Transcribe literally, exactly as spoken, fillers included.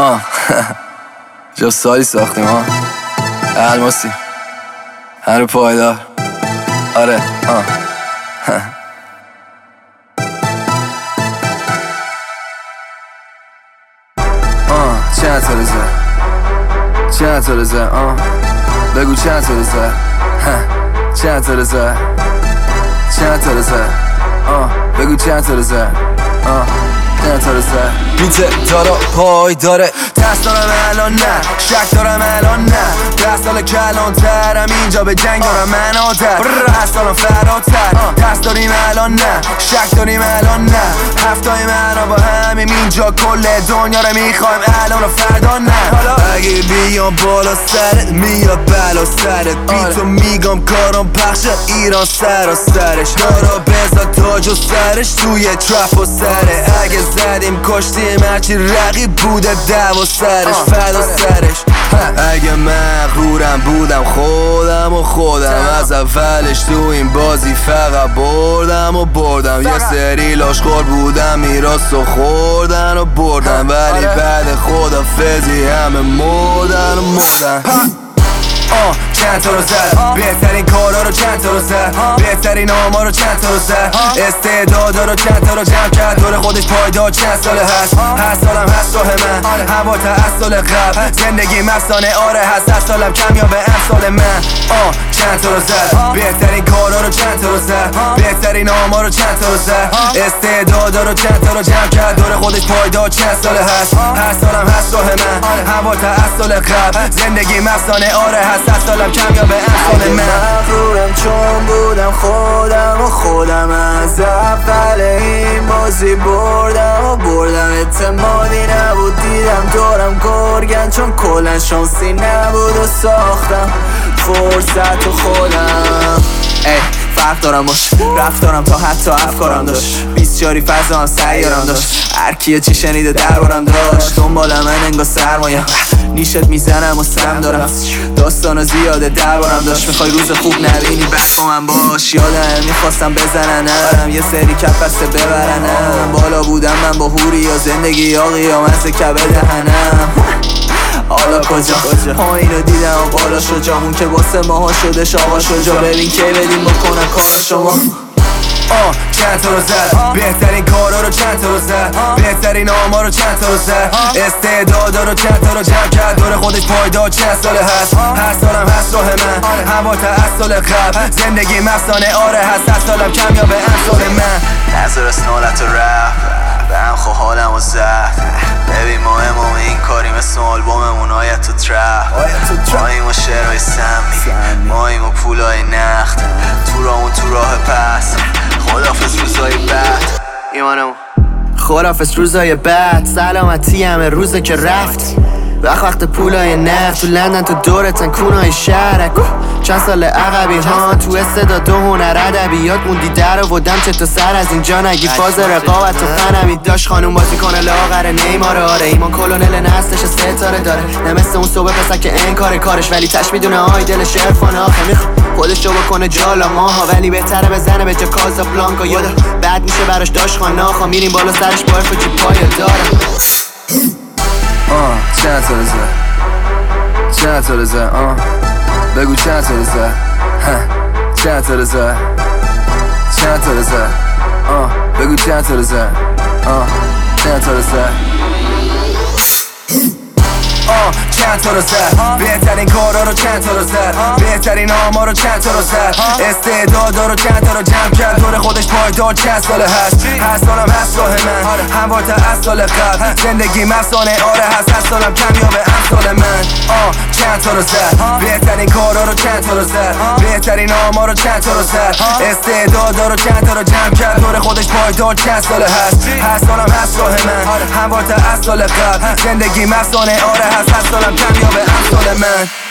آه جا سالی ساختیم ها الماسی هر پایدار آره آه آه چند تا رزه چند تا رزه آه بگو چند تا رزه چند تا رزه چند تا رزه آه بگو چند تا رزه آه چند تا رزه میته دارا پای داره دست دارم الان نه شک دارم الان نه ده سال کلان ترم اینجا به جنگ دارم من آدر هست دارم فراتر دست داریم الان نه شک داریم الان نه هفتای من با همیم اینجا کل دنیا رو میخوایم الان و فردا نه اگه بیام بالا سرت میاد بلا سرت بی تو میگم کارم پخش ایران سر و سرش دارا بزا تاج و سرش توی ترپ و سره اگه زدیم کشتیم هرچی رقیب بوده دو و سرش فدا سرش اگه مغرورم بودم خودم و خودم از اولش تو این بازی فقط بردم و بردم یه سری لاشخور بودم میراث و خوردن و بردم ولی بعد خدافظی همه مردن و مردن آه چند تا رو زد بهترین کارا رو چند تا رو زد بهترین آما رو چند تا رو زد استعدادا رو چند تا رو جمع کرد دور خودش پایدار چند ساله هست هر سالم هست راه من هوا تا از سال قبل زندگی مفسانه آره هست هر سالم کم یا به امثال من آه چند تا رو زد بهترین کارا رو چند تا رو زد بهترین آما رو چند تا رو زد استعدادا رو چند تا رو جمع کرد دور خودش پایدار چند ساله هست هر سالم هست راه من هوا تا از سال قبل زندگی مفسانه آره هست هر سالم کم یا به امثال من مغرورم چون بودم خودم و خودم از اول این بازی بردم و بردم اعتمادی نبود دیدم دورم گرگن چون کلن شانسی نبود و ساختم فرصت و خودم ای فرق دارم باش رفتارم تا حتی افکارم داشت بیست جاری فضا هم سیارم داشت هر کیه چی شنیده دربارم داشت دنبال من انگار سرمایم نیشت میزنم و سم دارم داستانا زیاده دربارم داشت میخوای روز خوب نبینی بس با من باش یادم میخواستم بزننم یه سری کف بسته ببرنم بالا بودم من با هوری یا زندگی یا قیامت کبه دهنم حالا کجا پایینو دیدم و بالا شد جامون که واسه ماها شدش آقا شجا ببین که بدیم بکنن کار شما آه چند تا رو زد بهترین کارا رو چند تا رو زد بهترین آما رو چند تا رو زد استعدادا رو چند تا رو جمع کرد دور خودش پایدار چند ساله هست هر سالم هست راه من هوا تا از سال قبل زندگی مفسانه آره هست هر سالم کم یا به امثال من نظر اسنالت رپ به هم خو حالم و زد ببین ما امام این کاری مثل آلبوممون آیت تو ترپ ماییم و شعرهای سمی ماییم و پولای نخت تو رامون تو راه پس خدافز روزای بعد ایمانمون خدافز روزای بعد سلامتی همه روزه که رفت وقت وقت پولای نفت تو لندن تو دورتن کونای شهرک چند سال عقبی ها تو استعداد و هنر ادبیات موندی در آوردم چه تا سر از اینجا نگی فاز رقابت و فنمی داشت خانوم بازی کنه لاغر نیمار آره ایمان کلونل نستش ستاره داره نه مثل اون صبح پسر که انکار کارش ولی تش میدونه آی دلش عرفانه آخه میخواد خودشو بکنه جالا ماها ولی بهتره بزنه به جا کازابلانکا یادا بعد میشه براش داشت خاناخا میریم بالا سرش با عرف و چی پای دارم آه چند تا رزه چند تا رزه آه بگو چند تا رزه چند تا رزه چند تا رزه آه بگو چند تا رزه آه چند تا رزه آه چند تا رو زد بهترین کارا رو چند تا رو زد بهترین آما رو چند تا رو زد استعدادا رو چند تا رو جمع کرد دور خودش پایدار چند ساله هست هر سالم هست راه من هوا تا از سال قبل زندگی مفسانه آره هست هر سالم کم یا به امثال من آه چند تا رو زد بهترین کارا رو چند تا رو زد بهترین آما رو چند تا رو زد استعدادا رو چند تا رو جمع کرد دور خودش پایدار چند ساله هست هر سالم هست راه من هوا تا از سال قبل زندگی مفسانه آره هست هر سالم کم یا به امثال من